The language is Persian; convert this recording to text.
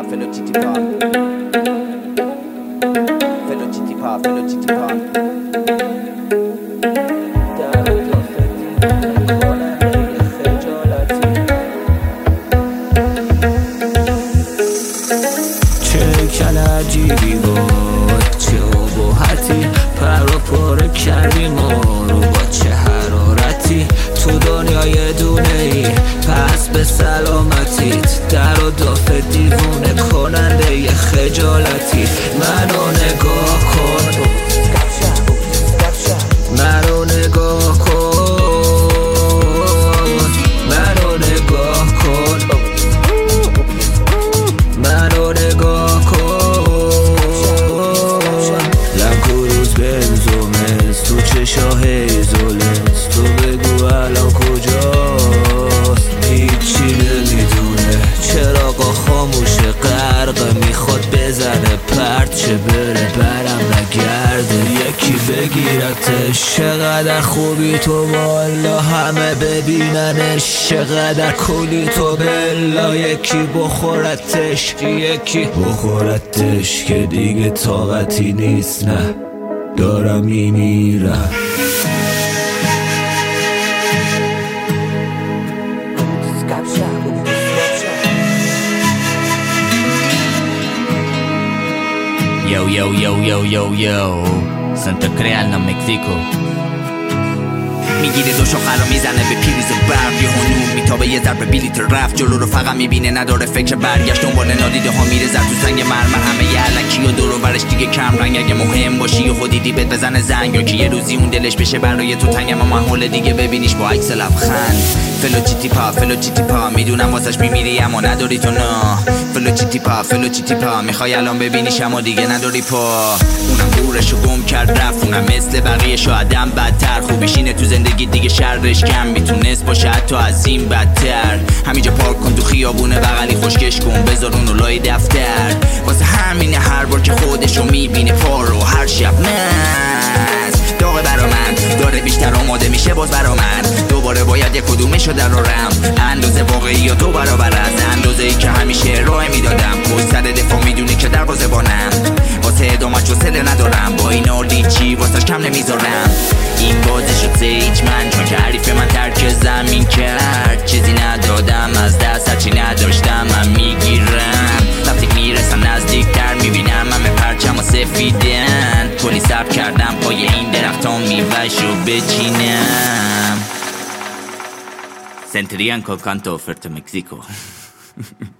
عجیبی بود، چه ابهتی پر و پر کردی ما رو با چه حرارتی تو دنیای دونه ای پس به سلامتیت در و داف دیوونه کننده ی خجالتی منو نگاه کن منو نگاه کن منو نگاه کن منو نگاه کن تو چشاه زولست تو بگو الان کجاست هیچی نمیدونه چراغا خاموشه غرق میخواد بزنه پرت چه بره برم نگرده یکی بگیرتش چقدر خوبی تو والا همه ببیننش چقدر کلی تو بلا یکی بخورتش یکی بخورتش که دیگه طاقتی نیست نه دارم میمیرم Yo, yo, yo, yo, yo, yo Santa Crealna, Mexico میگیره دو شاخه رو میزنه به پیریز برق یه هنور میتابه یه ضربه بلیتر رفت جلو رو فقط میبینه نداره فکر برگشت دنبال نادیده ها میره زر تو سنگ مرمر همه یه علکی و دور و برش دیگه کم رنگ اگه مهم باشی و خودی دیبت بزنه زنگ یا که یه روزی اون دلش بشه برای تو تنگ اما محمول دیگه ببینیش با عکس لبخند فلو چیتی پا میدونم واسش میمیری اما نداری تو نه فلو چیتی پا میخوای الان ببینیش اما دیگه نداری پا اونم دورشو گم کرد رفت اونم مثل بقیه شایدم بدتر خوبیش اینه تو زندگی دیگه شرش کم میتونست باشه حتی از این بدتر همینجا پارک کن تو خیابونه بغلی خوشگش کن بذار اونو لای دفتر واسه همینه هر بار که خودشو میبینه پارو هر شب مست داغه برا من داره بیشتر آماده میشه باز برا من دوباره باید یک کدومشو درارم اندازه واقعی یا دو برابر از اندازه ای که همیشه راه میدادم پشت سر دفاع میدونی که دروازه بانم واسه ادامت چوسله ندارم با این آردیچی واسهش کم نمیذارم این بازی شد سیج من چون که حریف من ترک زمین کرد چیزی ندادم از دست هرچی نداشتم من میگیرم وقتی میرسم نزدیکتر میبینم همه پرچم و سفیدن کلی سب کردم پای این درختان میوهشو بچینم Sentirían con canto oferta México